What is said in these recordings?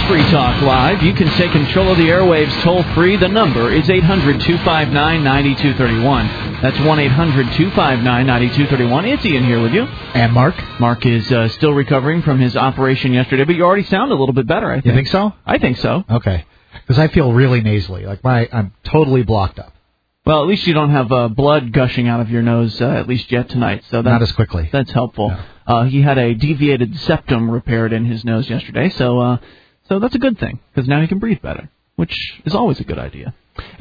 Free Talk Live. You can take control of the airwaves toll-free. The number is 800-259-9231. That's 1-800-259-9231. It's Ian here with you. And Mark. Mark is still recovering from his operation yesterday, but you already sound a little bit better, I think. You think so? I think so. Okay. Because I feel really nasally. I'm totally blocked up. Well, at least you don't have blood gushing out of your nose, at least yet tonight. So not as quickly. That's helpful. No. He had a deviated septum repaired in his nose yesterday, so that's a good thing, because now he can breathe better, which is always a good idea.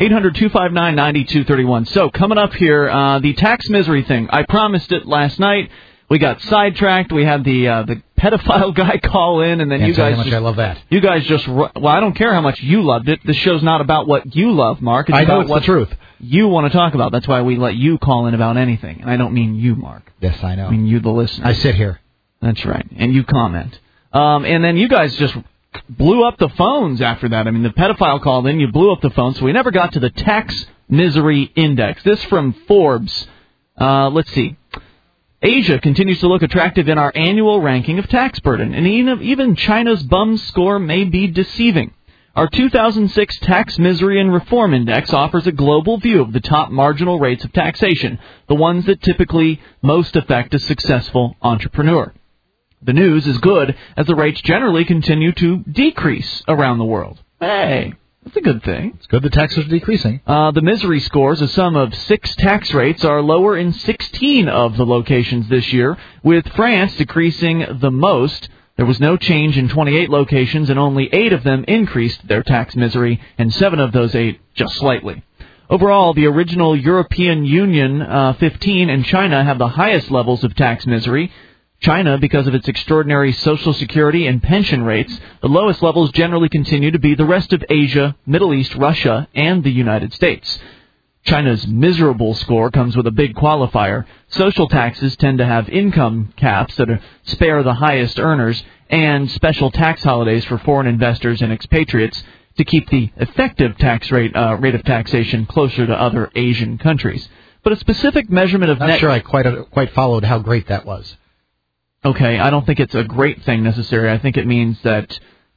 800-259-9231. So, coming up here, the tax misery thing. I promised it last night. We got sidetracked. We had the pedophile guy call in, and then you guys. How much I love that. You guys just. Well, I don't care how much you loved it. This show's not about what you love, Mark. It's I know about it's what the truth. You want to talk about. That's why we let you call in about anything, and I don't mean you, Mark. Yes, I know. I mean you, the listener. I sit here. That's right, and you comment. And then you guys just blew up the phones after that. I mean, the pedophile called in, you blew up the phone, so we never got to the tax misery index. This from Forbes. Let's see. Asia continues to look attractive in our annual ranking of tax burden, and even China's bum score may be deceiving. Our 2006 Tax Misery and Reform Index offers a global view of the top marginal rates of taxation, the ones that typically most affect a successful entrepreneur. The news is good, as the rates generally continue to decrease around the world. Hey, that's a good thing. It's good the taxes are decreasing. The misery scores, a sum of 6 tax rates, are lower in 16 of the locations this year, with France decreasing the most. There was no change in 28 locations, and only 8 of them increased their tax misery, and 7 of those 8 just slightly. Overall, the original European Union, 15, and China have the highest levels of tax misery. China, because of its extraordinary Social Security and pension rates, the lowest levels generally continue to be the rest of Asia, Middle East, Russia, and the United States. China's miserable score comes with a big qualifier. Social taxes tend to have income caps that spare the highest earners, and special tax holidays for foreign investors and expatriates to keep the effective tax rate of taxation closer to other Asian countries. But a specific measurement of Not sure I quite followed how great that was. Okay, I don't think it's a great thing necessarily. I think it means that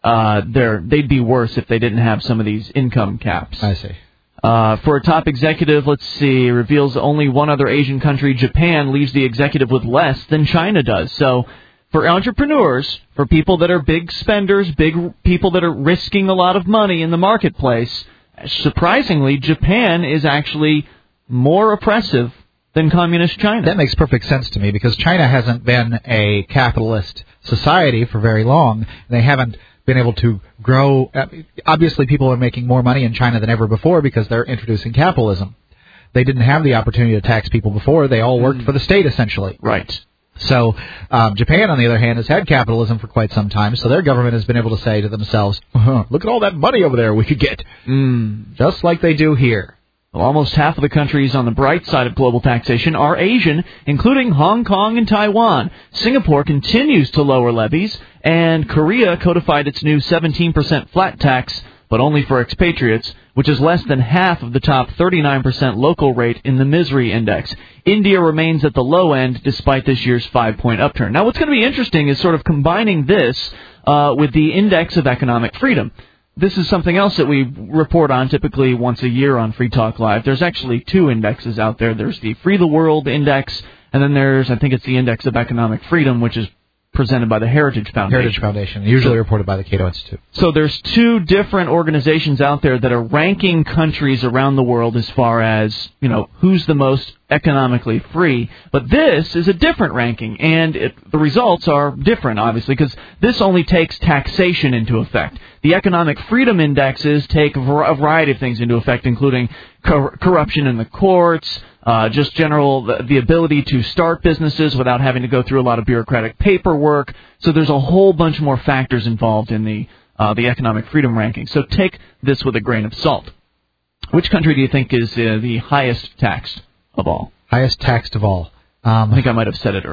they'd be worse if they didn't have some of these income caps. I see. For a top executive, let's see, reveals only one other Asian country, Japan, leaves the executive with less than China does. So for entrepreneurs, for people that are big spenders, big people that are risking a lot of money in the marketplace, surprisingly, Japan is actually more oppressive than communist China. That makes perfect sense to me, because China hasn't been a capitalist society for very long. They haven't been able to grow. Obviously, people are making more money in China than ever before because they're introducing capitalism. They didn't have the opportunity to tax people before. They all worked for the state, essentially. Right. So Japan, on the other hand, has had capitalism for quite some time, so their government has been able to say to themselves, look at all that money over there we could get, just like they do here. Well, almost half of the countries on the bright side of global taxation are Asian, including Hong Kong and Taiwan. Singapore continues to lower levies, and Korea codified its new 17% flat tax, but only for expatriates, which is less than half of the top 39% local rate in the misery index. India remains at the low end despite this year's 5-point upturn. Now, what's going to be interesting is sort of combining this with the index of economic freedom. This is something else that we report on typically once a year on Free Talk Live. There's actually 2 indexes out there. There's the Free the World Index, and then there's, I think it's the Index of Economic Freedom, which is presented by the Heritage Foundation. Heritage Foundation, usually reported by the Cato Institute. So there's 2 different organizations out there that are ranking countries around the world as far as, who's the most economically free. But this is a different ranking, and the results are different, obviously, because this only takes taxation into effect. The economic freedom indexes take a variety of things into effect, including corruption in the courts, just the ability to start businesses without having to go through a lot of bureaucratic paperwork. So there's a whole bunch more factors involved in the economic freedom ranking. So take this with a grain of salt. Which country do you think is the highest taxed of all? Highest taxed of all. I think I might have said it earlier.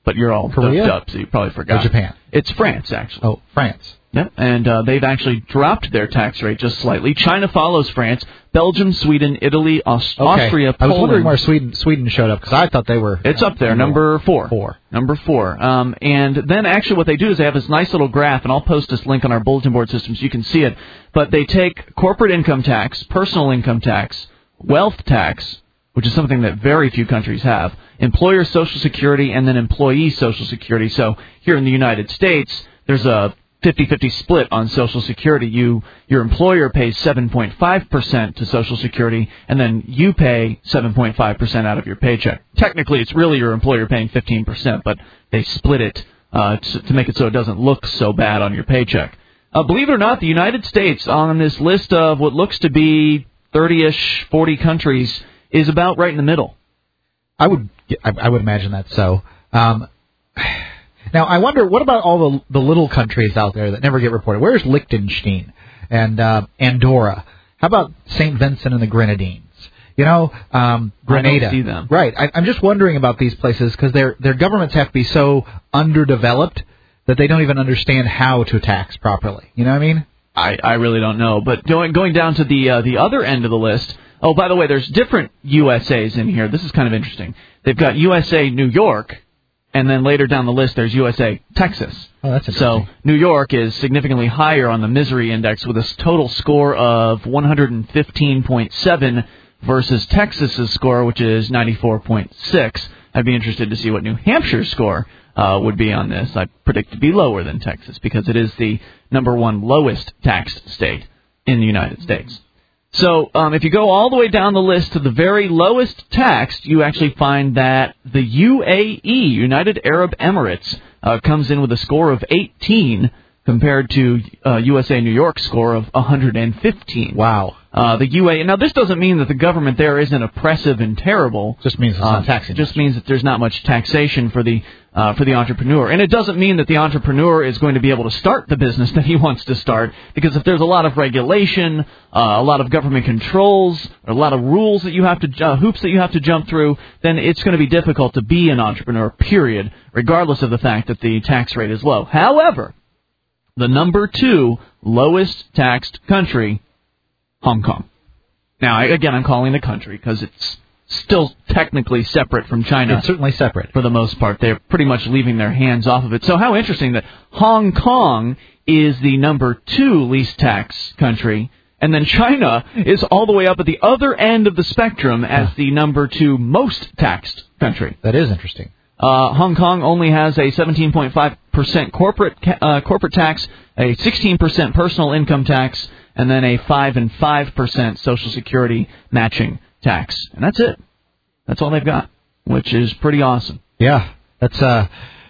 but you're all Korea? doped up, so you probably forgot. Or Japan? It's France, actually. Oh, France. Yep, and they've actually dropped their tax rate just slightly. China follows France, Belgium, Sweden, Italy, Austria, Poland. I was wondering where Sweden showed up, because I thought they were... It's up there, number 4. Number 4. And then actually what they do is they have this nice little graph, and I'll post this link on our bulletin board system so you can see it. But they take corporate income tax, personal income tax, wealth tax, which is something that very few countries have, employer Social Security, and then employee Social Security. So here in the United States, there's a 50-50 split on Social Security. Your employer pays 7.5% to Social Security, and then you pay 7.5% out of your paycheck. Technically, it's really your employer paying 15%, but they split it to make it so it doesn't look so bad on your paycheck. Believe it or not, the United States, on this list of what looks to be 30-ish, 40 countries, is about right in the middle. I would imagine that's so. Now, I wonder, what about all the little countries out there that never get reported? Where's Liechtenstein and Andorra? How about St. Vincent and the Grenadines? Grenada. I don't see them. Right. I'm just wondering about these places because their governments have to be so underdeveloped that they don't even understand how to tax properly. You know what I mean? I really don't know. But going down to the other end of the list. Oh, by the way, there's different USAs in here. This is kind of interesting. They've got USA New York. And then later down the list, there's USA, Texas. Oh, that's interesting. So New York is significantly higher on the misery index with a total score of 115.7 versus Texas's score, which is 94.6. I'd be interested to see what New Hampshire's score would be on this. I predict to be lower than Texas because it is the number 1 lowest taxed state in the United States. So if you go all the way down the list to the very lowest taxed, you actually find that the UAE, United Arab Emirates, comes in with a score of 18 compared to USA New York's score of 115. Wow. The UAE. Now, this doesn't mean that the government there isn't oppressive and terrible. Just means it's not taxing. Just means that there's not much taxation for the entrepreneur. And it doesn't mean that the entrepreneur is going to be able to start the business that he wants to start, because if there's a lot of regulation, a lot of government controls, a lot of rules that you have to hoops that you have to jump through, then it's going to be difficult to be an entrepreneur, period, regardless of the fact that the tax rate is low. However, the number 2 lowest taxed country, Hong Kong. Now, again, I'm calling the country because it's still technically separate from China. It's certainly separate. For the most part. They're pretty much leaving their hands off of it. So how interesting that Hong Kong is the number 2 least taxed country, and then China is all the way up at the other end of the spectrum as the number 2 most taxed country. That is interesting. Hong Kong only has a 17.5% corporate tax, a 16% personal income tax, and then a 5% Social Security matching tax. And that's it. That's all they've got, which is pretty awesome. Yeah. That's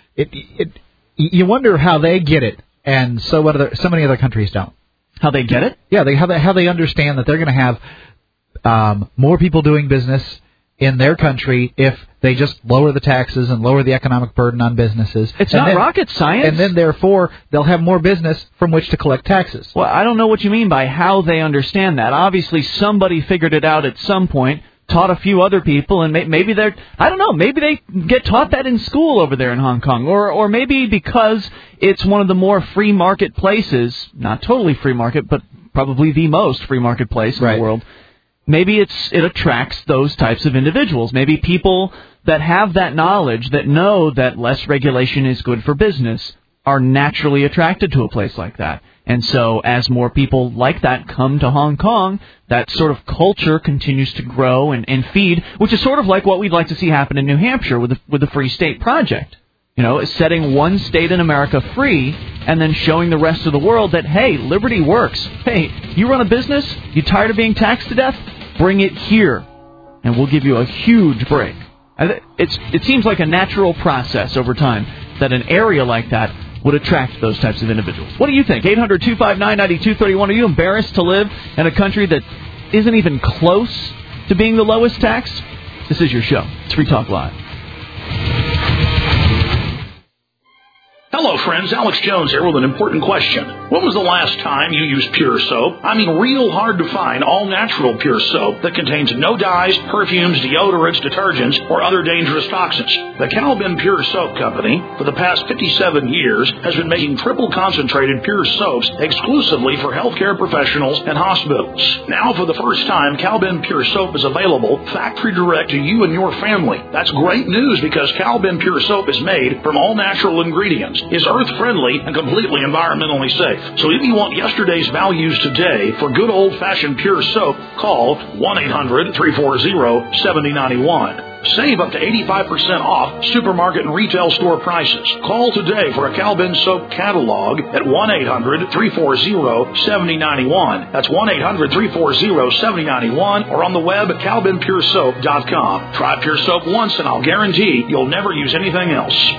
you wonder how they get it, and so many other countries don't. How they get it? Yeah, how they understand that they're going to have more people doing business in their country if they just lower the taxes and lower the economic burden on businesses. It's not rocket science. And then, therefore, they'll have more business from which to collect taxes. Well, I don't know what you mean by how they understand that. Obviously, somebody figured it out at some point, taught a few other people, and maybe they're, I don't know, maybe they get taught that in school over there in Hong Kong. Or maybe because it's one of the more free market places, not totally free market, but probably the most free market place in the world. Maybe it attracts those types of individuals. Maybe people that have that knowledge, that know that less regulation is good for business, are naturally attracted to a place like that. And so as more people like that come to Hong Kong, that sort of culture continues to grow and feed, which is sort of like what we'd like to see happen in New Hampshire with the Free State Project. You know, setting one state in America free and then showing the rest of the world that, hey, liberty works. Hey, you run a business? You tired of being taxed to death? Bring it here, and we'll give you a huge break. It seems like a natural process over time that an area like that would attract those types of individuals. What do you think? 800-259-9231. Are you embarrassed to live in a country that isn't even close to being the lowest tax? This is your show. It's Free Talk Live. Hello, friends. Alex Jones here with an important question. When was the last time you used Pure Soap? I mean, real hard to find all-natural Pure Soap that contains no dyes, perfumes, deodorants, detergents, or other dangerous toxins. The Cal Ben Pure Soap Company, for the past 57 years, has been making triple concentrated pure soaps exclusively for healthcare professionals and hospitals. Now, for the first time, Cal Ben Pure Soap is available factory direct to you and your family. That's great news because Cal Ben Pure Soap is made from all natural ingredients, is earth-friendly, and completely environmentally safe. So if you want yesterday's values today for good old-fashioned pure soap, call 1-800-340-7091. Save up to 85% off supermarket and retail store prices. Call today for a Cal Ben Soap catalog at 1-800-340-7091. That's 1-800-340-7091 or on the web at calbenpuresoap.com. Try Pure Soap once and I'll guarantee you'll never use anything else.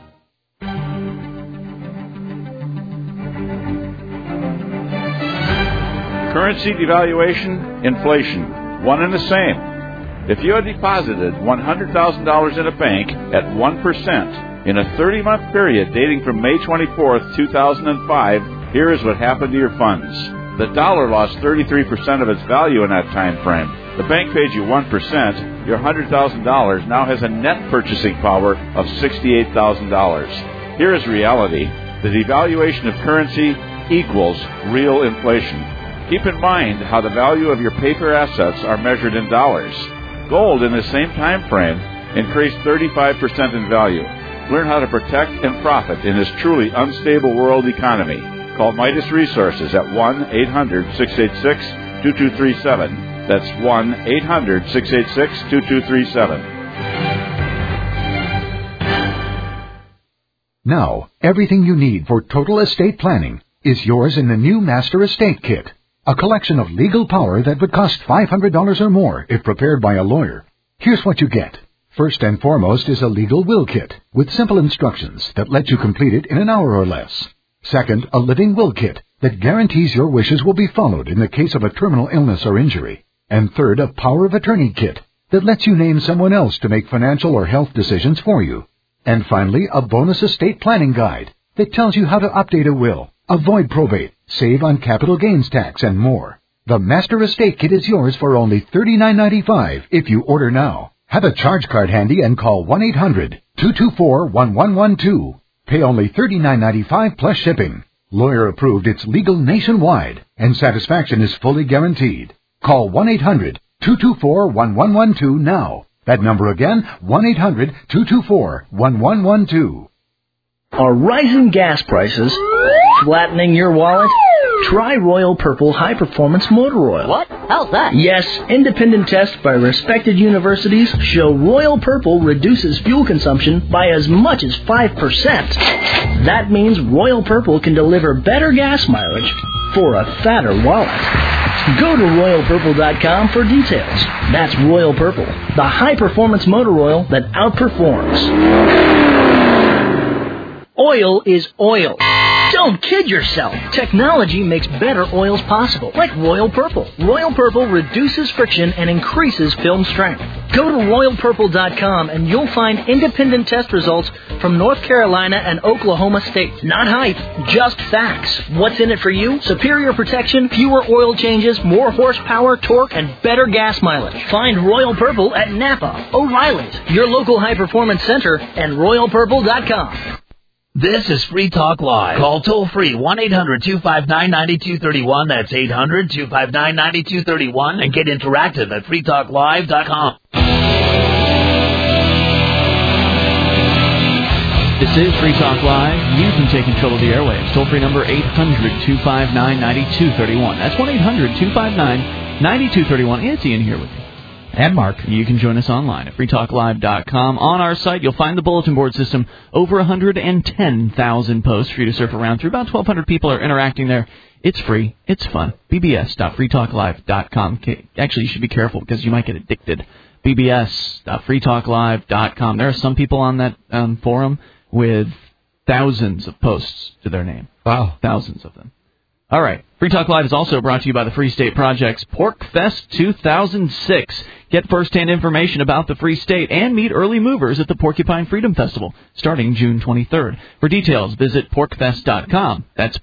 Currency devaluation, inflation, one and the same. If you had deposited $100,000 in a bank at 1% in a 30-month period dating from May 24th, 2005, here is what happened to your funds. The dollar lost 33% of its value in that time frame. The bank paid you 1%. Your $100,000 now has a net purchasing power of $68,000. Here is reality. The devaluation of currency equals real inflation. Keep in mind how the value of your paper assets are measured in dollars. Gold in the same time frame increased 35% in value. Learn how to protect and profit in this truly unstable world economy. Call Midas Resources at 1-800-686-2237. That's 1-800-686-2237. Now, everything you need for total estate planning is yours in the new Master Estate Kit. A collection of legal power that would cost $500 or more if prepared by a lawyer. Here's what you get. First and foremost is a legal will kit with simple instructions that let you complete it in an hour or less. Second, a living will kit that guarantees your wishes will be followed in the case of a terminal illness or injury. And third, a power of attorney kit that lets you name someone else to make financial or health decisions for you. And finally, a bonus estate planning guide that tells you how to update a will, avoid probate, save on capital gains tax, and more. The Master Estate Kit is yours for only $39.95 if you order now. Have a charge card handy and call 1-800-224-1112. Pay only $39.95 plus shipping. Lawyer approved, it's legal nationwide, and satisfaction is fully guaranteed. Call 1-800-224-1112 now. That number again, 1-800-224-1112. Are rising gas prices flattening your wallet? Try Royal Purple High Performance Motor Oil. What? How's that? Yes, independent tests by respected universities show Royal Purple reduces fuel consumption by as much as 5%. That means Royal Purple can deliver better gas mileage for a fatter wallet. Go to RoyalPurple.com for details. That's Royal Purple, the high-performance motor oil that outperforms. Oil is oil. Don't kid yourself. Technology makes better oils possible, like Royal Purple. Royal Purple reduces friction and increases film strength. Go to RoyalPurple.com and you'll find independent test results from North Carolina and Oklahoma states. Not hype, just facts. What's in it for you? Superior protection, fewer oil changes, more horsepower, torque, and better gas mileage. Find Royal Purple at Napa, O'Reilly's, your local high-performance center, and RoyalPurple.com. This is Free Talk Live. Call toll-free 1-800-259-9231. That's 800-259-9231. And get interactive at freetalklive.com. This is Free Talk Live. You can take control of the airwaves. Toll-free number 800-259-9231. That's 1-800-259-9231. It's Ian here with you. And Mark. You can join us online at freetalklive.com. On our site, you'll find the bulletin board system. Over 110,000 posts for you to surf around through. About 1,200 people are interacting there. It's free. It's fun. bbs.freetalklive.com. Actually, you should be careful because you might get addicted. bbs.freetalklive.com. There are some people on that forum with thousands of posts to their name. Wow. Thousands of them. All right. Free Talk Live is also brought to you by the Free State Project's Pork Fest 2006. Get first-hand information about the Free State and meet early movers at the Porcupine Freedom Festival starting June 23rd. For details, visit porkfest.com. That's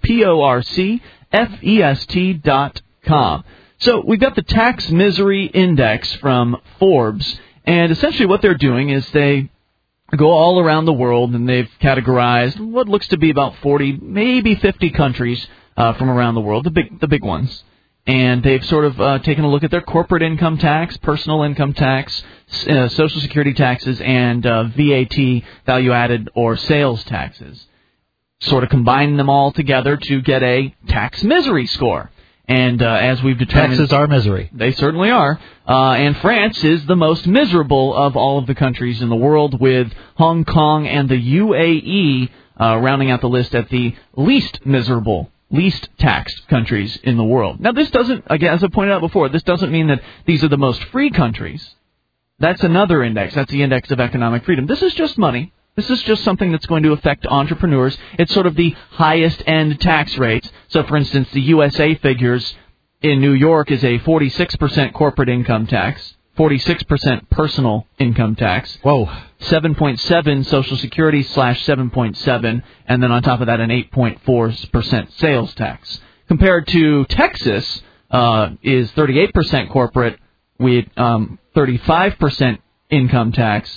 porcfest.com. So we've got the Tax Misery Index from Forbes, and essentially what they're doing is they go all around the world, and they've categorized what looks to be about 40, maybe 50 countries from around the world, the big ones. And they've sort of taken a look at their corporate income tax, personal income tax, Social Security taxes, and VAT, value-added or sales taxes. Sort of combine them all together to get a tax misery score. And as we've determined... Taxes are misery. They certainly are. And France is the most miserable of all of the countries in the world, with Hong Kong and the UAE rounding out the list at the least miserable, least taxed countries in the world. Now, this doesn't, again, as I pointed out before, this doesn't mean that these are the most free countries. That's another index. That's the index of economic freedom. This is just money. This is just something that's going to affect entrepreneurs. It's sort of the highest-end tax rates. So, for instance, the USA figures in New York is a 46% corporate income tax, 46% personal income tax. Whoa. 7.7 Social Security / 7.7, and then on top of that an 8.4% sales tax. Compared to Texas is 38% corporate with 35% income tax,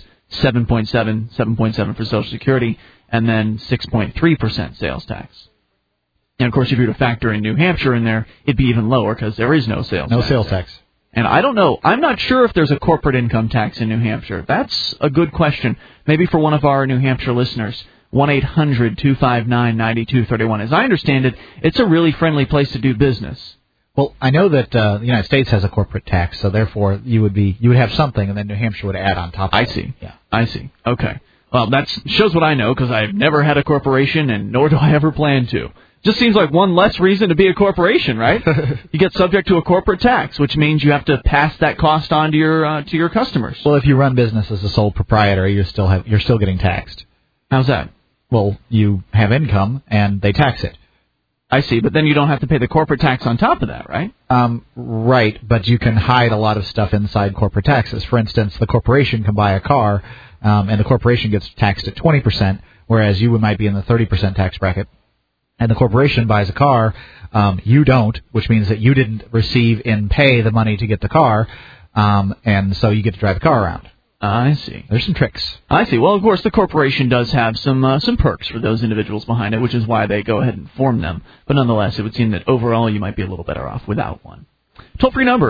7.7 for Social Security, and then 6.3% sales tax. And, of course, if you were to factor in New Hampshire in there, it'd be even lower because there is no sales tax. No sales tax. And I don't know. I'm not sure if there's a corporate income tax in New Hampshire. That's a good question. Maybe for one of our New Hampshire listeners. 1-800-259-9231. As I understand it, it's a really friendly place to do business. Well, I know that the United States has a corporate tax, so therefore you would have something, and then New Hampshire would add on top of it. I see. Yeah. I see. Okay. Well, that shows what I know, because I've never had a corporation, and nor do I ever plan to. Just seems like one less reason to be a corporation, right? You get subject to a corporate tax, which means you have to pass that cost on to your customers. Well, if you run business as a sole proprietor, you're still getting taxed. How's that? Well, you have income, and they tax it. I see, but then you don't have to pay the corporate tax on top of that, right? Right, but you can hide a lot of stuff inside corporate taxes. For instance, the corporation can buy a car, and the corporation gets taxed at 20%, whereas you might be in the 30% tax bracket. And the corporation buys a car, you don't, which means that you didn't receive in pay the money to get the car, and so you get to drive the car around. I see. There's some tricks. I see. Well, of course, the corporation does have some perks for those individuals behind it, which is why they go ahead and form them. But nonetheless, it would seem that overall you might be a little better off without one. Toll-free number,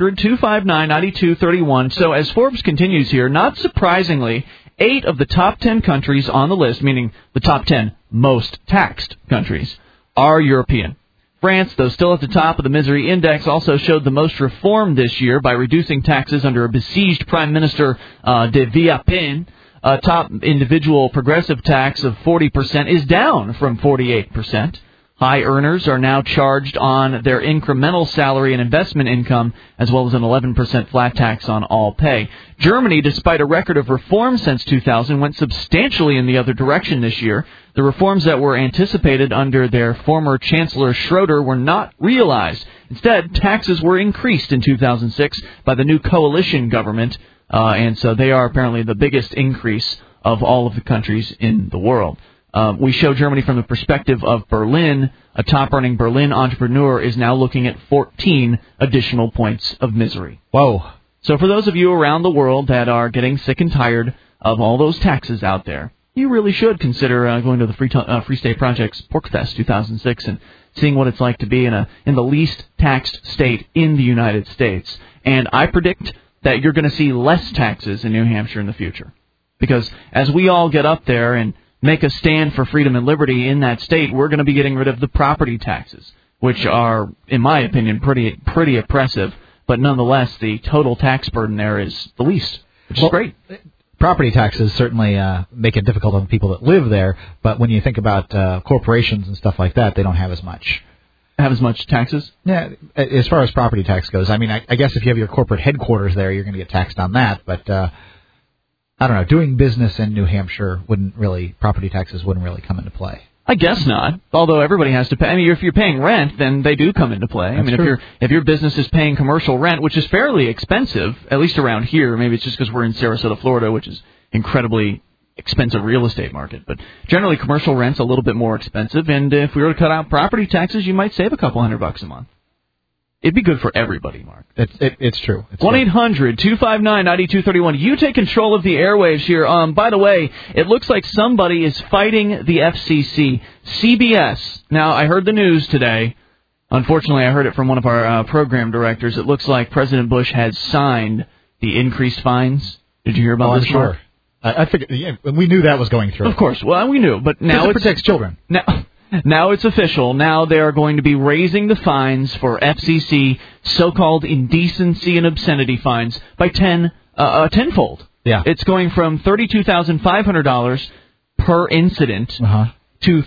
800-259-9231. So as Forbes continues here, not surprisingly, 8 of the top 10 countries on the list, meaning the top 10 most taxed countries, are European. France, though still at the top of the misery index, also showed the most reform this year by reducing taxes under a besieged Prime Minister de Villepin. A top individual progressive tax of 40% is down from 48%. High earners are now charged on their incremental salary and investment income, as well as an 11% flat tax on all pay. Germany, despite a record of reform since 2000, went substantially in the other direction this year. The reforms that were anticipated under their former Chancellor Schroeder were not realized. Instead, taxes were increased in 2006 by the new coalition government, and so they are apparently the biggest increase of all of the countries in the world. We show Germany from the perspective of Berlin. A top-earning Berlin entrepreneur is now looking at 14 additional points of misery. Whoa. So for those of you around the world that are getting sick and tired of all those taxes out there, you really should consider going to the Free State Project's PorkFest 2006 and seeing what it's like to be in the least taxed state in the United States. And I predict that you're going to see less taxes in New Hampshire in the future. Because as we all get up there and make a stand for freedom and liberty in that state, we're going to be getting rid of the property taxes, which are, in my opinion, pretty oppressive. But nonetheless, the total tax burden there is the least, which is great. Property taxes certainly make it difficult on people that live there, but when you think about corporations and stuff like that, they don't have as much. Have as much taxes? Yeah, as far as property tax goes. I mean, I guess if you have your corporate headquarters there, you're going to get taxed on that, but I don't know, doing business in New Hampshire property taxes wouldn't really come into play. I guess not. Although everybody has to pay. I mean, if you're paying rent, then they do come into play. That's I mean, true. if your business is paying commercial rent, which is fairly expensive, at least around here, maybe it's just because we're in Sarasota, Florida, which is incredibly expensive real estate market. But generally, commercial rent's a little bit more expensive. And if we were to cut out property taxes, you might save a couple $100 a month. It'd be good for everybody, Mark. It's true. 1-800-259-9231. You take control of the airwaves here. By the way, it looks like somebody is fighting the FCC. CBS. Now, I heard the news today. Unfortunately, I heard it from one of our program directors. It looks like President Bush has signed the increased fines. Did you hear about this? Sure. I figured. Yeah, we knew that was going through. Of course. Well, we knew, but now it protects children. Now it's official. Now they are going to be raising the fines for FCC so-called indecency and obscenity fines by tenfold. Yeah. It's going from $32,500 per incident to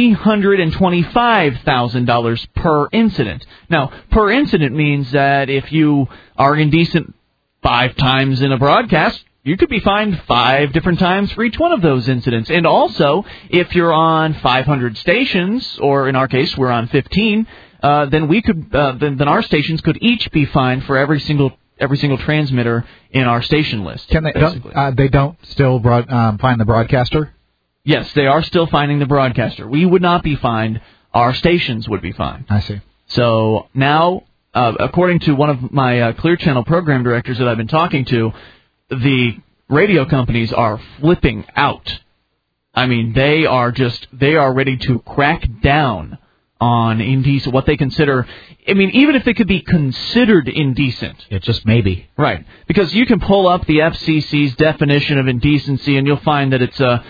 $325,000 per incident. Now, per incident means that if you are indecent 5 times in a broadcast, you could be fined 5 different times for each one of those incidents. And also, if you're on 500 stations, or in our case, we're on 15, then we could, then our stations could each be fined for every single transmitter in our station list. Can they? They don't still fine the broadcaster? Yes, they are still fining the broadcaster. We would not be fined. Our stations would be fined. I see. So now, according to one of my Clear Channel program directors that I've been talking to, the radio companies are flipping out. I mean, they are ready to crack down on indecent, what they consider, I mean, even if it could be considered indecent. It's just maybe. Right. Because you can pull up the FCC's definition of indecency and you'll find that it's a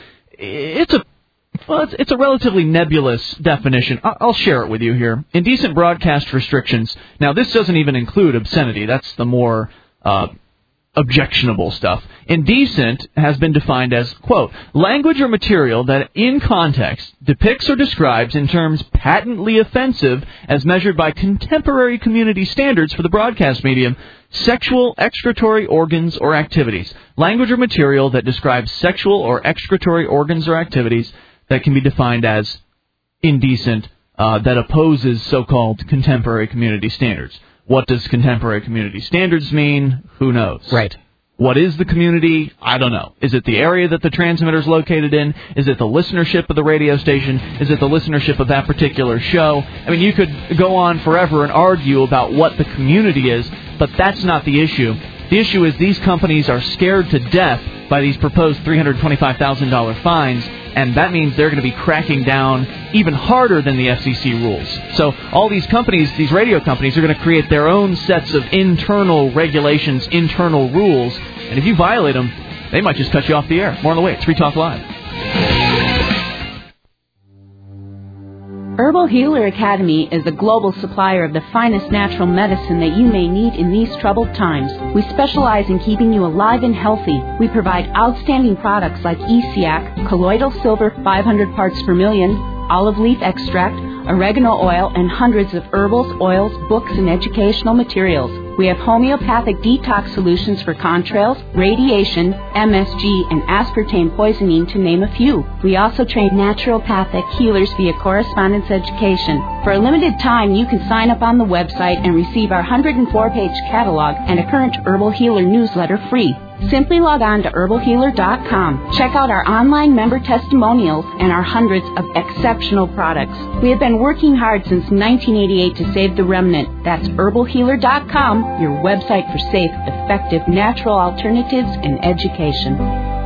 relatively nebulous definition. I'll share it with you here. Indecent broadcast restrictions. Now, this doesn't even include obscenity. That's the more objectionable stuff. Indecent has been defined as, quote, language or material that in context depicts or describes in terms patently offensive as measured by contemporary community standards for the broadcast medium, sexual, excretory organs or activities. Language or material that describes sexual or excretory organs or activities that can be defined as indecent, that opposes so-called contemporary community standards. What does contemporary community standards mean? Who knows? Right. What is the community? I don't know. Is it the area that the transmitter is located in? Is it the listenership of the radio station? Is it the listenership of that particular show? I mean, you could go on forever and argue about what the community is, but that's not the issue. The issue is these companies are scared to death by these proposed $325,000 fines, and that means they're going to be cracking down even harder than the FCC rules. So all these companies, these radio companies, are going to create their own sets of internal regulations, internal rules, and if you violate them, they might just cut you off the air. More on the way. It's Free Talk Live. Herbal Healer Academy is a global supplier of the finest natural medicine that you may need in these troubled times. We specialize in keeping you alive and healthy. We provide outstanding products like ESIAC, colloidal silver 500 parts per million, olive leaf extract, oregano oil, and hundreds of herbals, oils, books, and educational materials. We have homeopathic detox solutions for contrails, radiation, MSG, and aspartame poisoning, to name a few. We also train naturopathic healers via correspondence education. For a limited time, you can sign up on the website and receive our 104-page catalog and a current Herbal Healer newsletter free. Simply log on to herbalhealer.com. Check out our online member testimonials and our hundreds of exceptional products. We have been working hard since 1988 to save the remnant. That's herbalhealer.com, your website for safe, effective, natural alternatives and education.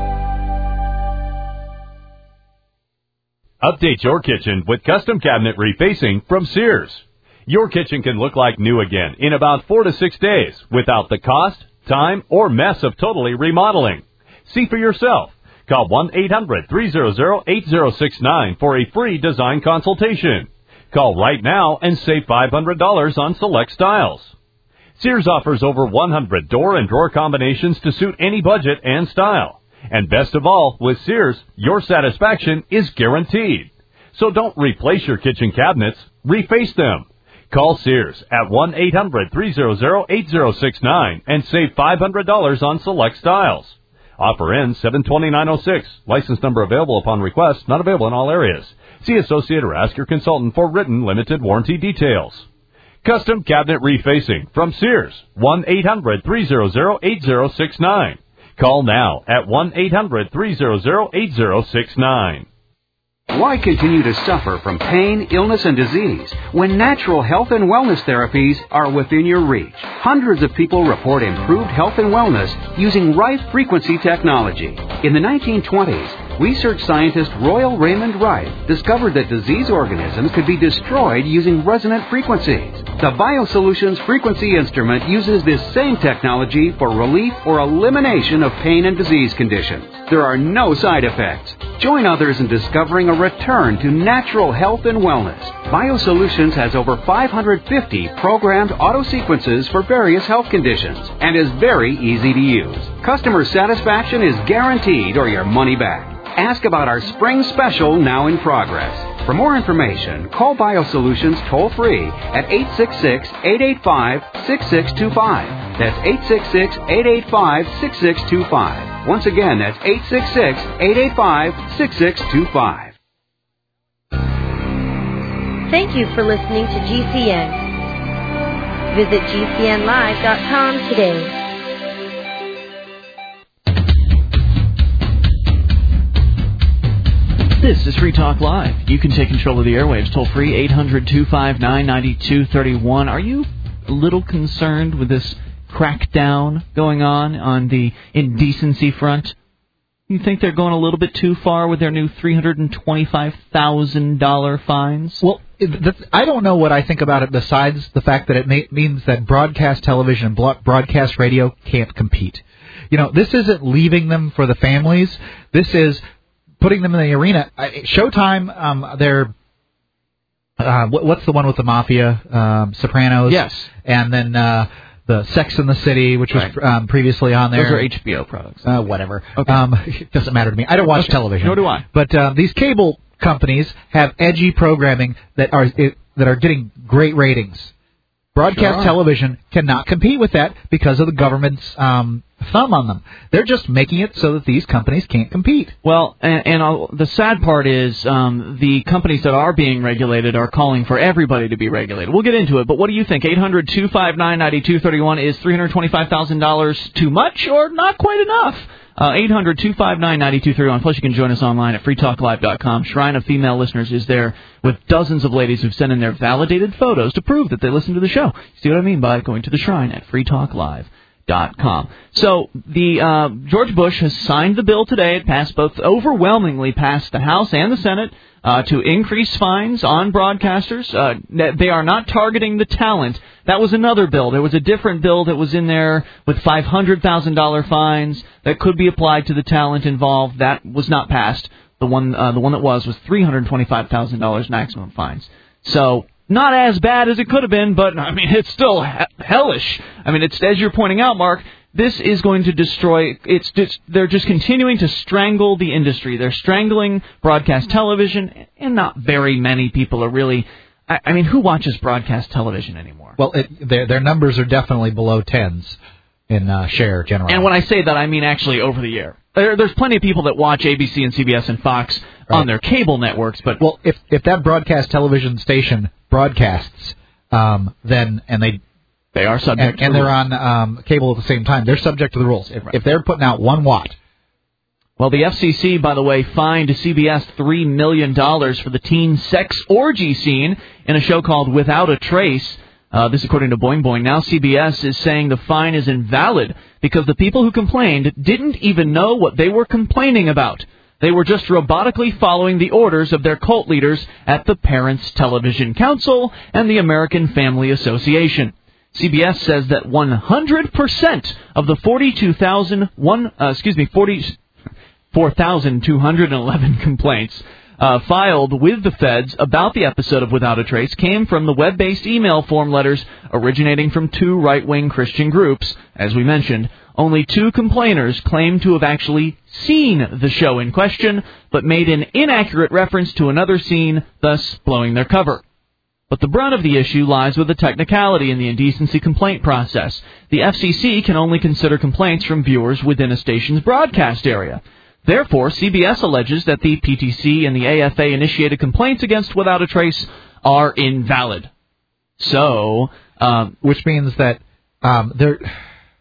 Update your kitchen with custom cabinet refacing from Sears. Your kitchen can look like new again in about 4 to 6 days without the cost, time, or mess of totally remodeling. See for yourself. Call 1-800-300-8069 for a free design consultation. Call right now and save $500 on select styles. Sears offers over 100 door and drawer combinations to suit any budget and style. And best of all, with Sears, your satisfaction is guaranteed. So don't replace your kitchen cabinets, reface them. Call Sears at 1-800-300-8069 and save $500 on select styles. Offer ends 7/29/06. License number available upon request. Not available in all areas. See associate or ask your consultant for written limited warranty details. Custom cabinet refacing from Sears. 1-800-300-8069. Call now at 1-800-300-8069. Why continue to suffer from pain, illness, and disease when natural health and wellness therapies are within your reach? Hundreds of people report improved health and wellness using Rife frequency technology. In the 1920s, research scientist Royal Raymond Rife discovered that disease organisms could be destroyed using resonant frequencies. The BioSolutions frequency instrument uses this same technology for relief or elimination of pain and disease conditions. There are no side effects. Join others in discovering a return to natural health and wellness. BioSolutions has over 550 programmed auto sequences for various health conditions and is very easy to use. Customer satisfaction is guaranteed or your money back. Ask about our spring special now in progress. For more information, call BioSolutions toll-free at 866-885-6625. That's 866-885-6625. Once again, that's 866-885-6625. Thank you for listening to GCN. Visit GCNlive.com today. This is Free Talk Live. You can take control of the airwaves toll-free, 800-259-9231. Are you a little concerned with this crackdown going on the indecency front? You think they're going a little bit too far with their new $325,000 fines? Well, I don't know what I think about it besides the fact that it means that broadcast television and broadcast radio can't compete. You know, this isn't leaving them for the families. This is putting them in the arena. Showtime, they're what's the one with the mafia? Sopranos. Yes. And then the Sex and the City, which was previously on there. Those are HBO products. Whatever. Okay. It doesn't matter to me. I don't watch television. Nor do I. But these cable companies have edgy programming that are getting great ratings. Broadcast television cannot compete with that because of the government's thumb on them. They're just making it so that these companies can't compete. Well, and the sad part is the companies that are being regulated are calling for everybody to be regulated. We'll get into it, but what do you think? 800-259-9231, is $325,000 too much or not quite enough? 800-259-9231. Plus, you can join us online at freetalklive.com. Shrine of Female Listeners is there with dozens of ladies who've sent in their validated photos to prove that they listen to the show. See what I mean by going to the Shrine at freetalklive.com. So the George Bush has signed the bill today. It passed overwhelmingly passed the House and the Senate to increase fines on broadcasters. They are not targeting the talent. That was another bill. There was a different bill that was in there with $500,000 fines that could be applied to the talent involved. That was not passed. The one that was $325,000 maximum fines. So not as bad as it could have been, but I mean it's still hellish. I mean, it's, as you're pointing out, Mark, this is going to destroy. They're just continuing to strangle the industry. They're strangling broadcast television, and not very many people are really. I mean, who watches broadcast television anymore? Well, their numbers are definitely below tens in share generally. And when I say that, I mean actually over the air. There's plenty of people that watch ABC and CBS and Fox on their cable networks, but well, if that broadcast television station broadcasts, then they are subject to the rules. They're on cable at the same time, they're subject to the rules. If they're putting out 1 watt. Well, the FCC, by the way, fined CBS $3 million for the teen sex orgy scene in a show called Without a Trace. This according to Boing Boing. Now CBS is saying the fine is invalid because the people who complained didn't even know what they were complaining about. They were just robotically following the orders of their cult leaders at the Parents Television Council and the American Family Association. CBS says that 100% of the 4,211 complaints filed with the feds about the episode of Without a Trace came from the web-based email form letters originating from 2 right-wing Christian groups. As we mentioned, only 2 complainers claimed to have actually seen the show in question, but made an inaccurate reference to another scene, thus blowing their cover. But the brunt of the issue lies with the technicality in the indecency complaint process. The FCC can only consider complaints from viewers within a station's broadcast area. Therefore, CBS alleges that the PTC and the AFA initiated complaints against Without a Trace are invalid. So, which means that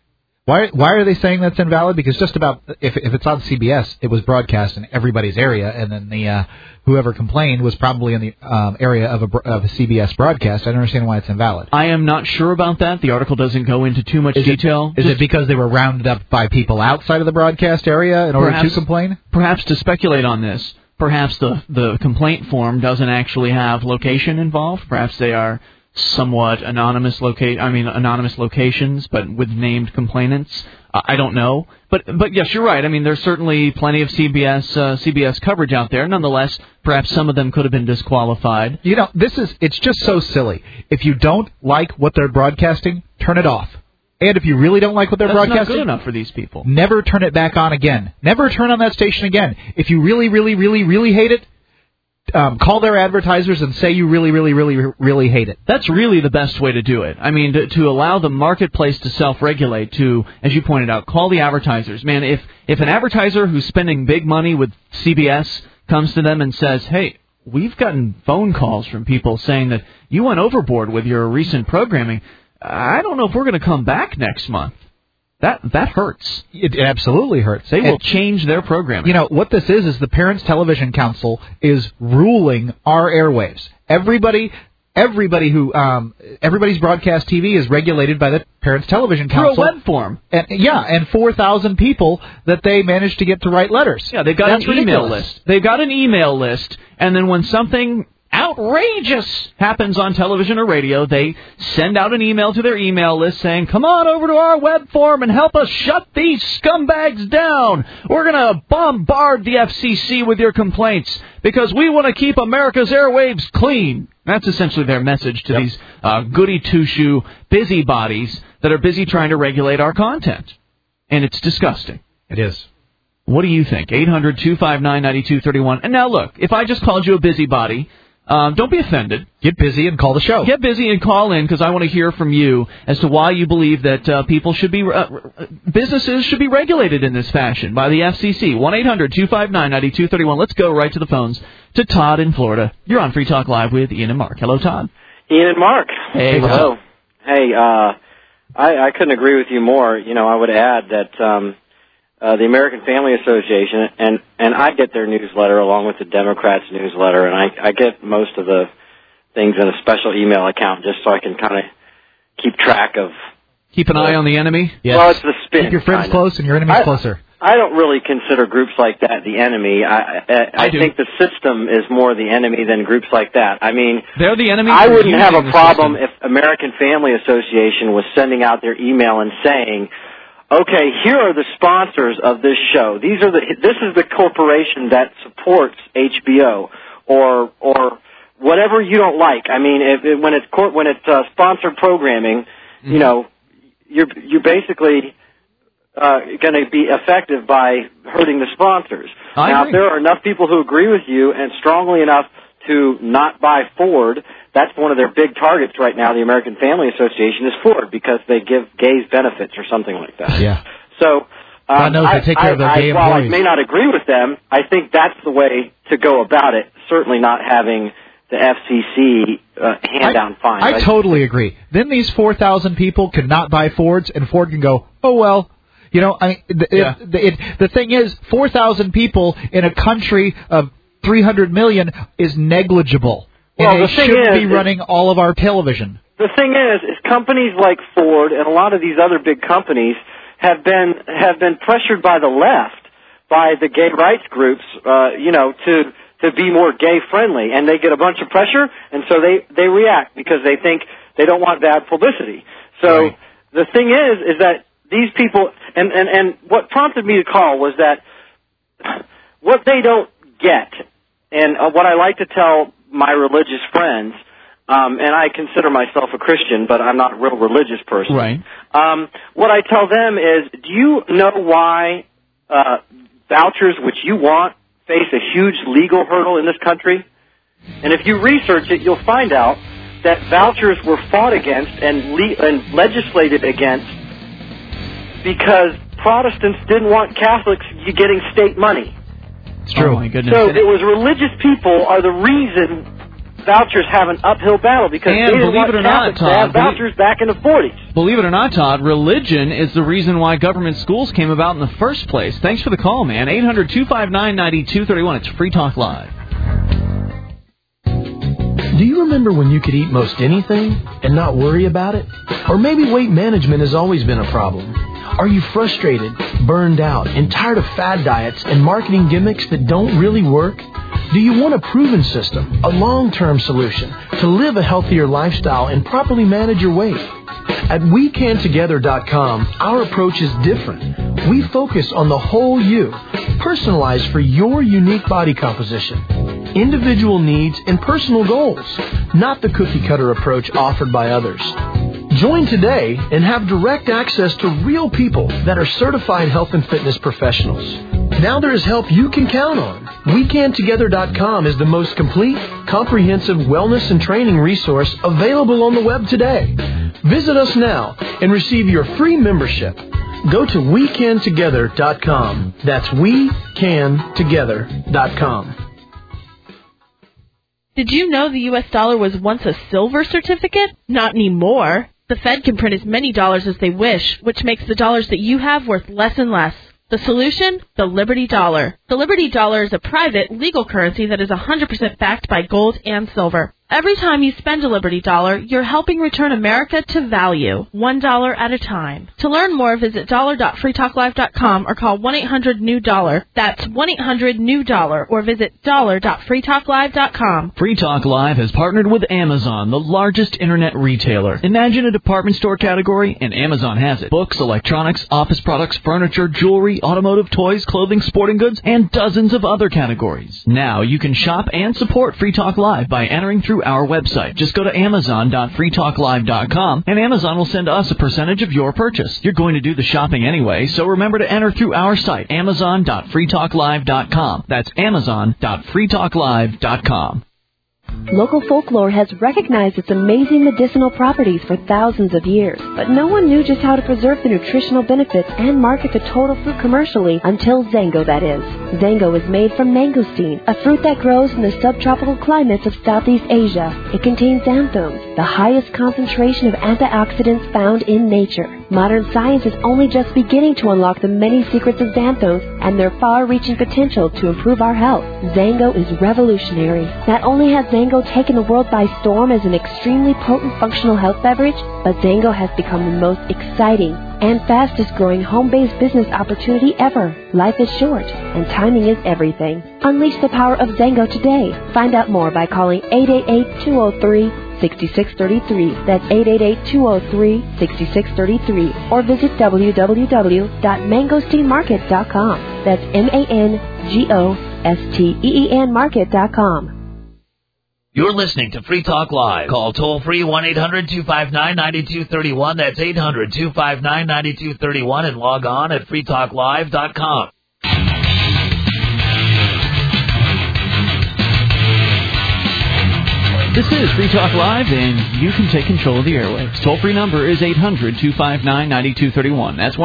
Why are they saying that's invalid? Because just about if it's on CBS, it was broadcast in everybody's area, and then the whoever complained was probably in the area of a CBS broadcast. I don't understand why it's invalid. I am not sure about that. The article doesn't go into too much detail. Is it because they were rounded up by people outside of the broadcast area in order to complain? Perhaps to speculate on this, perhaps the complaint form doesn't actually have location involved. Perhaps they are somewhat anonymous locations, but with named complainants. I don't know, but yes, you're right. I mean, there's certainly plenty of CBS coverage out there. Nonetheless, perhaps some of them could have been disqualified. You know, it's just so silly. If you don't like what they're broadcasting, turn it off. And if you really don't like what they're broadcasting, that's not good enough for these people. Never turn it back on again. Never turn on that station again. If you really, really, really, really hate it, call their advertisers and say you really, really, really, really hate it. That's really the best way to do it. I mean, to allow the marketplace to self-regulate, to, as you pointed out, call the advertisers. Man, if an advertiser who's spending big money with CBS comes to them and says, hey, we've gotten phone calls from people saying that you went overboard with your recent programming, I don't know if we're going to come back next month. That hurts. It absolutely hurts. They will change their programming. You know, what this is the Parents Television Council is ruling our airwaves. Everybody's broadcast TV is regulated by the Parents Television Council. Through a web form. And 4,000 people that they managed to get to write letters. Yeah, they've got an email list. They've got an email list, and then when something outrageous happens on television or radio, they send out an email to their email list saying, come on over to our web form and help us shut these scumbags down. We're going to bombard the FCC with your complaints because we want to keep America's airwaves clean. That's essentially their message to these goody two-shoe busybodies that are busy trying to regulate our content. And it's disgusting. It is. What do you think? 800-259-9231. And now look, if I just called you a busybody, don't be offended. Get busy and call the show. Get busy and call in because I want to hear from you as to why you believe that businesses should be regulated in this fashion by the FCC. 1-800-259-9231. Let's go right to the phones to Todd in Florida. You're on Free Talk Live with Ian and Mark. Hello, Todd. Ian and Mark. Hey, hello. Hey, I couldn't agree with you more. You know, I would add that the American Family Association, and I get their newsletter along with the Democrats' newsletter, and I get most of the things in a special email account just so I can kind of keep track of. Keep an eye on the enemy? Yes. Well, it's the spin. Keep your friends close and your enemies closer. I don't really consider groups like that the enemy. I think the system is more the enemy than groups like that. I mean, they're the enemy. I wouldn't have a problem if American Family Association was sending out their email and saying, okay, here are the sponsors of this show. This is the corporation that supports HBO or whatever you don't like. I mean, when it's sponsored programming, you know, you're basically going to be effective by hurting the sponsors. Now, if there are enough people who agree with you and strongly enough to not buy Ford, that's one of their big targets right now, the American Family Association, is Ford, because they give gays benefits or something like that. Yeah. So, God knows they take care of their gay while employees. I may not agree with them, I think that's the way to go about it, certainly not having the FCC hand down fines. I totally agree. Then these 4,000 people can not buy Fords, and Ford can go, oh, well. You know, the thing is, 4,000 people in a country of 300 million is negligible. Well, and they shouldn't be running all of our television. The thing is companies like Ford and a lot of these other big companies have been pressured by the left, by the gay rights groups, to be more gay friendly, and they get a bunch of pressure, and so they react because they think they don't want bad publicity. So the thing is that these people, and what prompted me to call was that what they don't get, and what I like to tell my religious friends, and I consider myself a Christian, but I'm not a real religious person. Right. What I tell them is, do you know why vouchers, which you want, face a huge legal hurdle in this country? And if you research it, you'll find out that vouchers were fought against and legislated against because Protestants didn't want Catholics getting state money. It's true. Oh, my goodness. So it was religious people are the reason vouchers have an uphill battle because And they didn't believe want it or not, Catholics to have Todd, vouchers back in the 40s. Believe it or not, Todd, religion is the reason why government schools came about in the first place. Thanks for the call, man. 800-259-9231. It's Free Talk Live. Do you remember when you could eat most anything and not worry about it? Or maybe weight management has always been a problem. Are you frustrated, burned out, and tired of fad diets and marketing gimmicks that don't really work? Do you want a proven system, a long-term solution to live a healthier lifestyle and properly manage your weight? At WeCanTogether.com, our approach is different. We focus on the whole you, personalized for your unique body composition, individual needs, and personal goals, not the cookie-cutter approach offered by others. Join today and have direct access to real people that are certified health and fitness professionals. Now there is help you can count on. WeCanTogether.com is the most complete, comprehensive wellness and training resource available on the web today. Visit us now and receive your free membership. Go to WeCanTogether.com. That's WeCanTogether.com. Did you know the U.S. dollar was once a silver certificate? Not anymore. The Fed can print as many dollars as they wish, which makes the dollars that you have worth less and less. The solution? The Liberty Dollar. The Liberty Dollar is a private, legal currency that is 100% backed by gold and silver. Every time you spend a Liberty Dollar, you're helping return America to value, $1 at a time. To learn more, visit dollar.freetalklive.com or call 1-800-NEW-DOLLAR. That's 1-800-NEW-DOLLAR or visit dollar.freetalklive.com. Free Talk Live has partnered with Amazon, the largest internet retailer. Imagine a department store category, and Amazon has it. Books, electronics, office products, furniture, jewelry, automotive, toys, clothing, sporting goods, and dozens of other categories. Now you can shop and support Free Talk Live by entering through our website. Just go to Amazon.freetalklive.com and Amazon will send us a percentage of your purchase. You're going to do the shopping anyway, so remember to enter through our site, Amazon.freetalklive.com. That's Amazon.freetalklive.com. Local folklore has recognized its amazing medicinal properties for thousands of years, but no one knew just how to preserve the nutritional benefits and market the total fruit commercially until Zango, that is. Zango is made from mangosteen, a fruit that grows in the subtropical climates of Southeast Asia. It contains xanthones, the highest concentration of antioxidants found in nature. Modern science is only just beginning to unlock the many secrets of xanthones and their far-reaching potential to improve our health. Zango is revolutionary. Not only has Zango taken the world by storm as an extremely potent functional health beverage, but Zango has become the most exciting and fastest-growing home-based business opportunity ever. Life is short, and timing is everything. Unleash the power of Zango today. Find out more by calling 888-203-6633. That's 888-203-6633. Or visit www.mangosteenmarket.com. That's MANGOSTEEN You're listening to Free Talk Live. Call toll-free 1-800-259-9231. That's 800-259-9231 and log on at freetalklive.com. This is Free Talk Live, and you can take control of the airwaves. Toll-free number is 800-259-9231. That's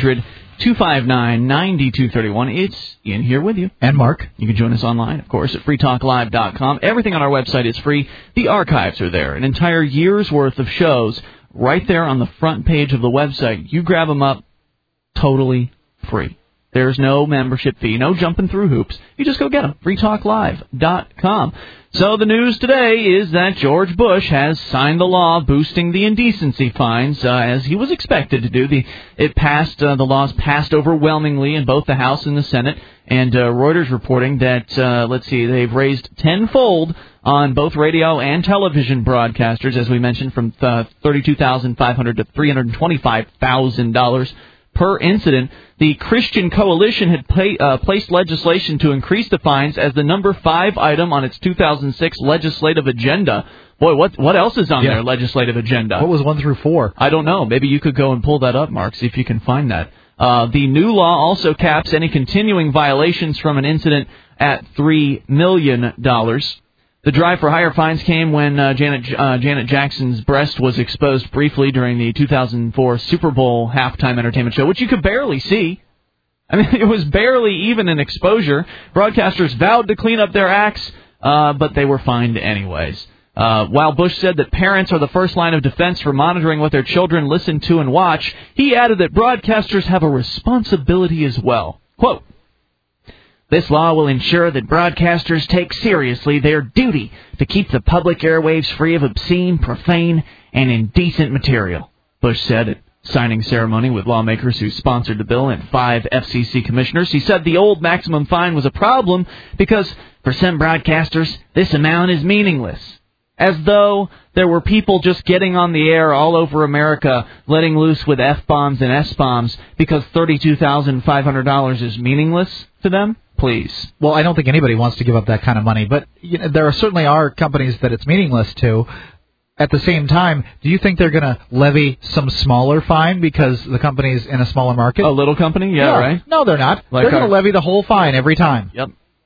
1-800-259-9231. It's Ian here with you. And Mark. You can join us online, of course, at freetalklive.com. Everything on our website is free. The archives are there. An entire year's worth of shows right there on the front page of the website. You grab them up totally free. There's no membership fee, no jumping through hoops. You just go get them. freetalklive.com. So the news today is that George Bush has signed the law boosting the indecency fines, as he was expected to do. The laws passed overwhelmingly in both the House and the Senate, and Reuters reporting that, they've raised tenfold on both radio and television broadcasters, as we mentioned, from $32,500 to $325,000 per incident. The Christian Coalition had placed legislation to increase the fines as the number 5 item on its 2006 legislative agenda. Boy, what else is on their legislative agenda? What was 1 through 4? I don't know. Maybe you could go and pull that up, Mark, see if you can find that. The new law also caps any continuing violations from an incident at $3 million. The drive for higher fines came when Janet Jackson's breast was exposed briefly during the 2004 Super Bowl halftime entertainment show, which you could barely see. I mean, it was barely even an exposure. Broadcasters vowed to clean up their acts, but they were fined anyways. While Bush said that parents are the first line of defense for monitoring what their children listen to and watch, he added that broadcasters have a responsibility as well. Quote, "This law will ensure that broadcasters take seriously their duty to keep the public airwaves free of obscene, profane, and indecent material," Bush said at signing ceremony with lawmakers who sponsored the bill and 5 FCC commissioners. He said the old maximum fine was a problem because, for some broadcasters, this amount is meaningless. As though there were people just getting on the air all over America, letting loose with F-bombs and S-bombs because $32,500 is meaningless to them? Please. Well, I don't think anybody wants to give up that kind of money, but there certainly are companies that it's meaningless to. At the same time, do you think they're going to levy some smaller fine because the company's in a smaller market? A little company? Yeah, right? No, they're not. They're going to levy the whole fine every time. Yep.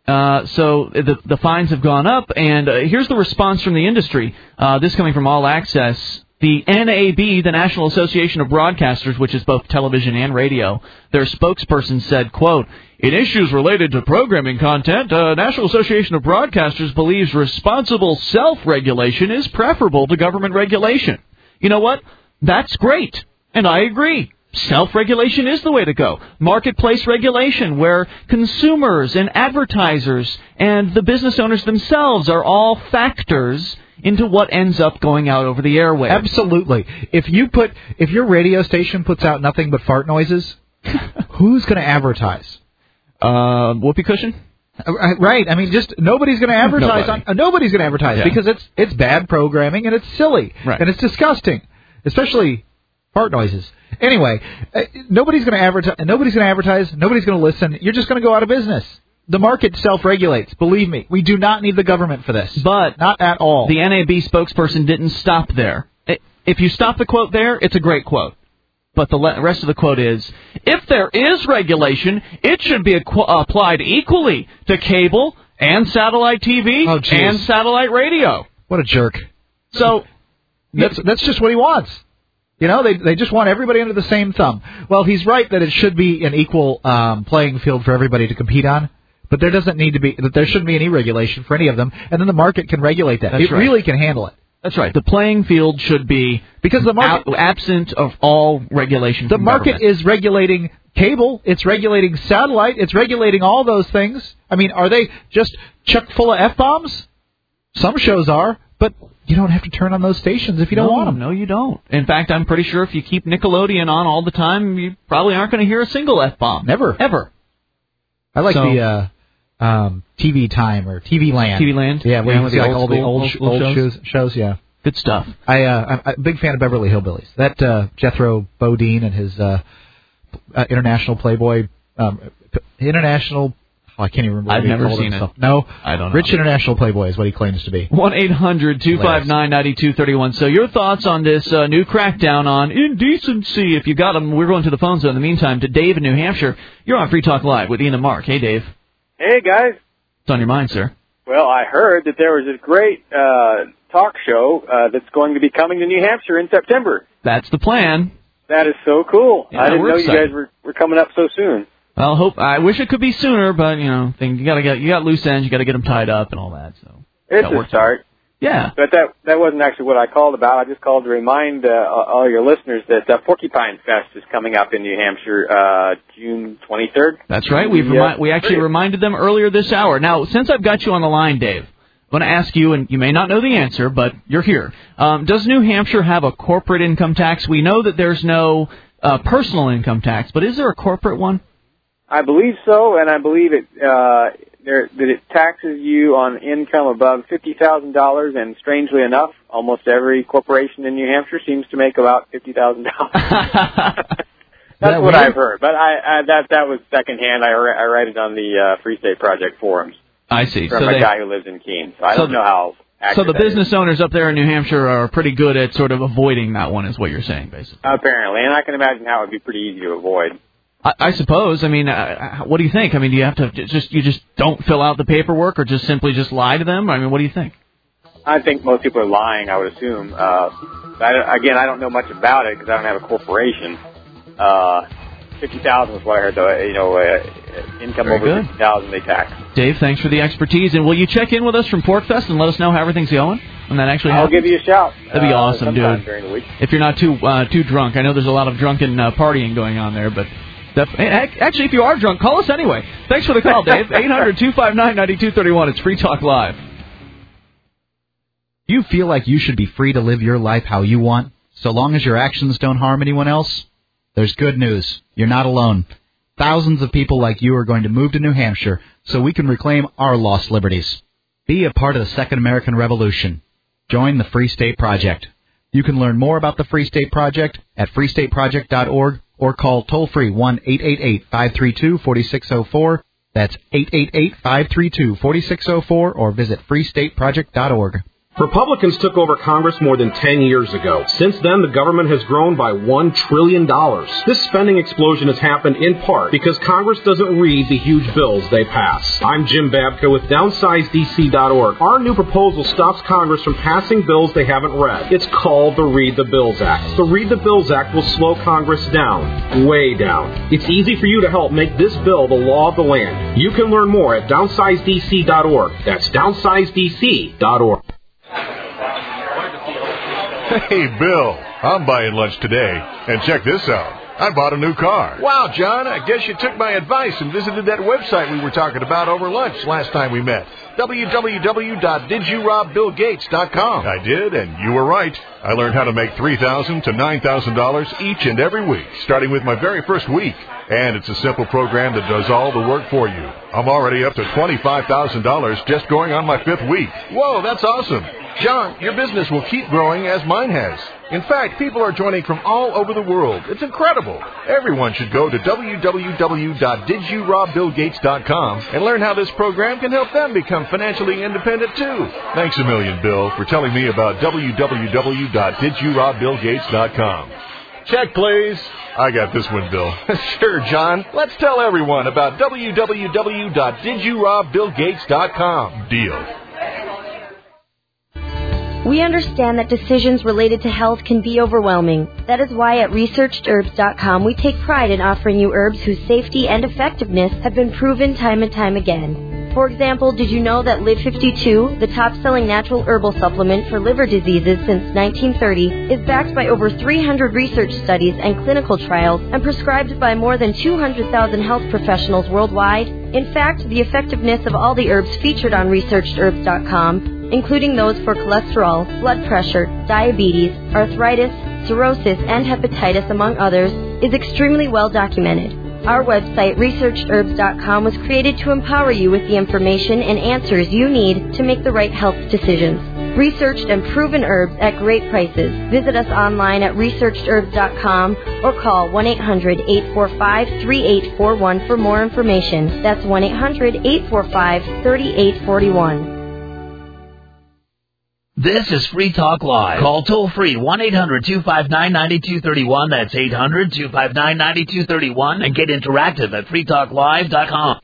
So the fines have gone up, and here's the response from the industry. This coming from All Access. The NAB, the National Association of Broadcasters, which is both television and radio, their spokesperson said, quote, "In issues related to programming content, National Association of Broadcasters believes responsible self-regulation is preferable to government regulation." You know what? That's great, and I agree. Self-regulation is the way to go. Marketplace regulation, where consumers and advertisers and the business owners themselves are all factors into what ends up going out over the airwaves. Absolutely. If your radio station puts out nothing but fart noises, who's going to advertise? Whoopee cushion? Right. I mean, just nobody's going to advertise. Nobody's going to advertise because it's bad programming and it's silly and it's disgusting, especially fart noises. Anyway, nobody's going to advertise. Nobody's going to advertise. Nobody's going to listen. You're just going to go out of business. The market self-regulates. Believe me, we do not need the government for this. But not at all. The NAB spokesperson didn't stop there. If you stop the quote there, it's a great quote. But the rest of the quote is, if there is regulation, it should be applied equally to cable and satellite TV and satellite radio. What a jerk. So that's just what he wants. You know, they just want everybody under the same thumb. Well, he's right that it should be an equal playing field for everybody to compete on. But there shouldn't be any regulation for any of them, and then the market can regulate that. It really can handle it. That's right. The playing field should be because the market absent of all regulation. The market is regulating cable. It's regulating satellite. It's regulating all those things. I mean, are they just chock full of F-bombs? Some shows are, but you don't have to turn on those stations if you don't want them. No, you don't. In fact, I'm pretty sure if you keep Nickelodeon on all the time, you probably aren't going to hear a single F-bomb. Never. Ever. I like the TV Time or TV Land. TV Land? Yeah, where you see like all the old shows. Yeah. Good stuff. I'm a big fan of Beverly Hillbillies. That Jethro Bodine and his International Playboy, I can't even remember. I've never seen himself. it. No, I don't know. Rich International Playboy is what he claims to be. 1-800-259-9231. So your thoughts on this new crackdown on indecency? If you got them, we're going to the phone. So in the meantime, to Dave in New Hampshire, you're on Free Talk Live with Ian and Mark. Hey, Dave. Hey, guys. What's on your mind, sir? Well, I heard that there was this great talk show that's going to be coming to New Hampshire in September. That's the plan. That is so cool. Yeah, I didn't know you guys were coming up so soon. Well, I wish it could be sooner, but you got loose ends, you got to get them tied up and all that. So it's a start. Yeah, but that wasn't actually what I called about. I just called to remind all your listeners that Porcupine Fest is coming up in New Hampshire June 23rd. That's right. We actually reminded them earlier this hour. Now, since I've got you on the line, Dave, I'm going to ask you, and you may not know the answer, but you're here. Does New Hampshire have a corporate income tax? We know that there's no personal income tax, but is there a corporate one? I believe so, and I believe that it taxes you on income above $50,000, and strangely enough, almost every corporation in New Hampshire seems to make about $50,000. That's what I've heard, but that was secondhand. I read it on the Free State Project forums. I see. From a guy who lives in Keene, so I don't know how accurate So the business owners up there in New Hampshire are pretty good at sort of avoiding that one, is what you're saying, basically. Apparently, and I can imagine how it would be pretty easy to avoid. I suppose. I mean, what do you think? I mean, do you have to just don't fill out the paperwork, or just simply lie to them? I mean, what do you think? I think most people are lying, I would assume. I don't know much about it because I don't have a corporation. 50,000 was what I heard. Though, income Very over good. 50,000 they tax. Dave, thanks for the expertise. And will you check in with us from PorkFest and let us know how everything's going when that actually happens? I'll give you a shout. That'd be awesome, sometime dude. During the week. If you're not too drunk. I know there's a lot of drunken partying going on there, but actually, if you are drunk, call us anyway. Thanks for the call, Dave. 800-259-9231. It's Free Talk Live. You feel like you should be free to live your life how you want, so long as your actions don't harm anyone else? There's good news. You're not alone. Thousands of people like you are going to move to New Hampshire so we can reclaim our lost liberties. Be a part of the Second American Revolution. Join the Free State Project. You can learn more about the Free State Project at freestateproject.org or call toll-free 1-888-532-4604. That's 888-532-4604 or visit freestateproject.org. Republicans took over Congress more than 10 years ago. Since then, the government has grown by $1 trillion. This spending explosion has happened in part because Congress doesn't read the huge bills they pass. I'm Jim Babka with DownsizeDC.org. Our new proposal stops Congress from passing bills they haven't read. It's called the Read the Bills Act. The Read the Bills Act will slow Congress down, way down. It's easy for you to help make this bill the law of the land. You can learn more at DownsizeDC.org. That's DownsizeDC.org. Hey, Bill, I'm buying lunch today. And check this out. I bought a new car. Wow, John, I guess you took my advice and visited that website we were talking about over lunch last time we met. www.didyourobBillGates.com. I did, and you were right. I learned how to make $3,000 to $9,000 each and every week, starting with my very first week. And it's a simple program that does all the work for you. I'm already up to $25,000 just going on my 5th week. Whoa, that's awesome. John, your business will keep growing as mine has. In fact, people are joining from all over the world. It's incredible. Everyone should go to www.didyourobBillGates.com and learn how this program can help them become financially independent, too. Thanks a million, Bill, for telling me about www.didyourobBillGates.com. Check, please. I got this one, Bill. Sure, John. Let's tell everyone about www.didyourobBillGates.com. Deal. We understand that decisions related to health can be overwhelming. That is why at ResearchedHerbs.com we take pride in offering you herbs whose safety and effectiveness have been proven time and time again. For example, did you know that Live 52, the top-selling natural herbal supplement for liver diseases since 1930, is backed by over 300 research studies and clinical trials and prescribed by more than 200,000 health professionals worldwide? In fact, the effectiveness of all the herbs featured on ResearchedHerbs.com, including those for cholesterol, blood pressure, diabetes, arthritis, cirrhosis, and hepatitis, among others, is extremely well documented. Our website, ResearchedHerbs.com, was created to empower you with the information and answers you need to make the right health decisions. Researched and proven herbs at great prices. Visit us online at ResearchedHerbs.com or call 1-800-845-3841 for more information. That's 1-800-845-3841. This is Free Talk Live. Call toll-free 1-800-259-9231. That's 800-259-9231. And get interactive at freetalklive.com.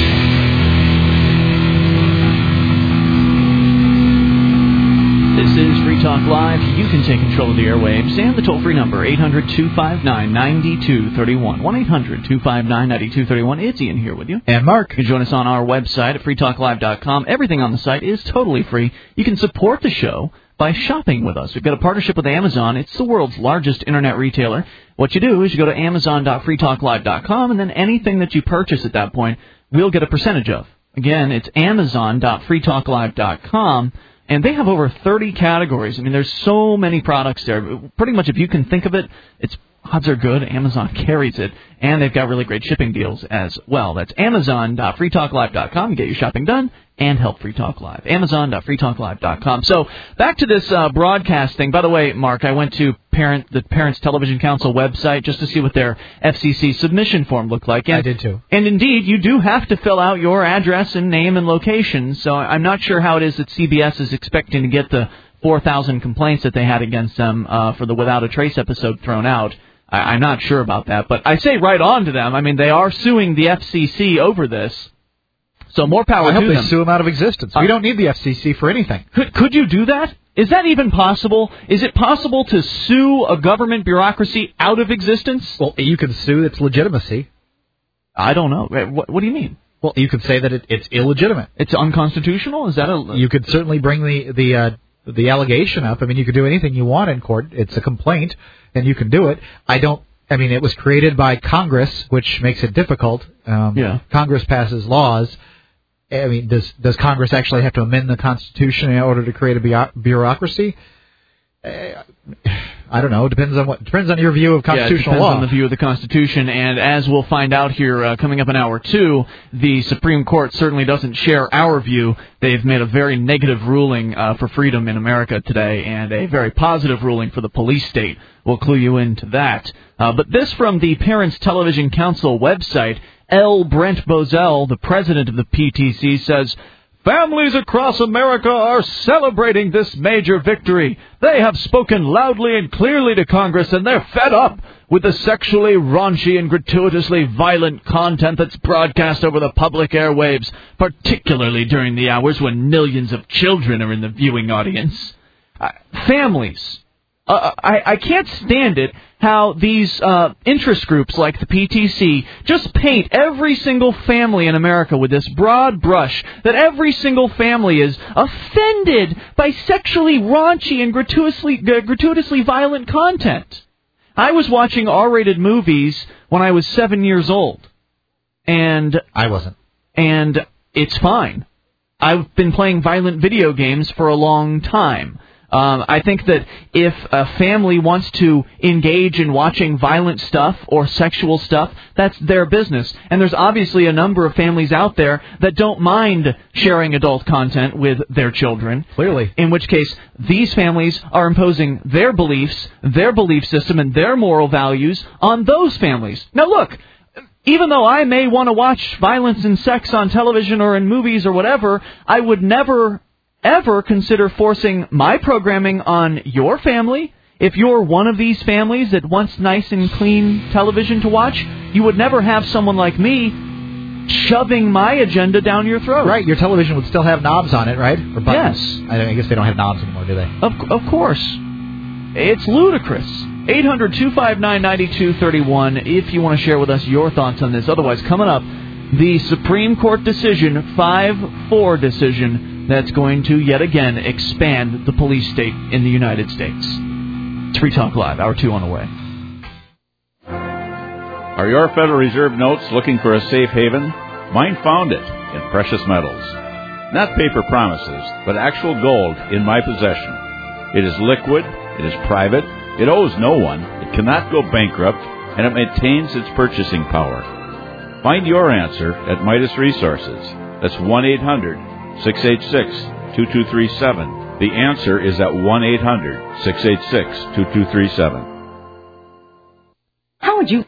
This is Free Talk Live. You can take control of the airwaves and the toll-free number, 800-259-9231. 1-800-259-9231. It's Ian here with you. And Mark. You can join us on our website at freetalklive.com. Everything on the site is totally free. You can support the show by shopping with us. We've got a partnership with Amazon. It's the world's largest internet retailer. What you do is you go to amazon.freetalklive.com, and then anything that you purchase at that point, we'll get a percentage of. Again, it's amazon.freetalklive.com. And they have over 30 categories. I mean, there's so many products there. Pretty much if you can think of it, odds are good. Amazon carries it. And they've got really great shipping deals as well. That's amazon.freetalklive.com. Get your shopping done and help Free Talk Live. Amazon.freetalklive.com. So back to this broadcast thing. By the way, Mark, I went to the Parents Television Council website just to see what their FCC submission form looked like. And, I did too. And indeed, you do have to fill out your address and name and location. So I'm not sure how it is that CBS is expecting to get the 4,000 complaints that they had against them for the Without a Trace episode thrown out. I'm not sure about that. But I say right on to them. I mean, they are suing the FCC over this. So more power to them. I hope they sue them out of existence. We don't need the FCC for anything. Could you do that? Is that even possible? Is it possible to sue a government bureaucracy out of existence? Well, you can sue its legitimacy. I don't know. What do you mean? Well, you could say that it's illegitimate. It's unconstitutional? Is that You could certainly bring the allegation up. I mean, you could do anything you want in court. It's a complaint, and you can do it. It was created by Congress, which makes it difficult. Congress passes laws. I mean, does Congress actually have to amend the Constitution in order to create a bureaucracy? I don't know. It depends on your view of constitutional law. Depends on the view of the Constitution, and as we'll find out here coming up in hour 2, the Supreme Court certainly doesn't share our view. They've made a very negative ruling for freedom in America today, and a very positive ruling for the police state. We'll clue you into that. But this from the Parents Television Council website. L. Brent Bozell, the president of the PTC, says, "Families across America are celebrating this major victory. They have spoken loudly and clearly to Congress, and they're fed up with the sexually raunchy and gratuitously violent content that's broadcast over the public airwaves, particularly during the hours when millions of children are in the viewing audience." Families. I can't stand it how these interest groups like the PTC just paint every single family in America with this broad brush that every single family is offended by sexually raunchy and gratuitously violent content. I was watching R-rated movies when I was 7 years old. And I wasn't. And it's fine. I've been playing violent video games for a long time. I think that if a family wants to engage in watching violent stuff or sexual stuff, that's their business. And there's obviously a number of families out there that don't mind sharing adult content with their children. Clearly. In which case, these families are imposing their beliefs, their belief system, and their moral values on those families. Now look, even though I may want to watch violence and sex on television or in movies or whatever, I would never ever consider forcing my programming on your family. If you're one of these families that wants nice and clean television to watch, you would never have someone like me shoving my agenda down your throat. Right, your television would still have knobs on it, right? Or buttons. Yes. I guess they don't have knobs anymore, do they? Of course. It's ludicrous. 800-259-9231 if you want to share with us your thoughts on this. Otherwise, coming up, the Supreme Court decision, 5-4 decision, that's going to, yet again, expand the police state in the United States. It's Free Talk Live, hour 2 on the way. Are your Federal Reserve notes looking for a safe haven? Mine found it in precious metals. Not paper promises, but actual gold in my possession. It is liquid, it is private, it owes no one, it cannot go bankrupt, and it maintains its purchasing power. Find your answer at Midas Resources. That's 1-800-686-2237. The answer is at 1-800-686-2237. How would you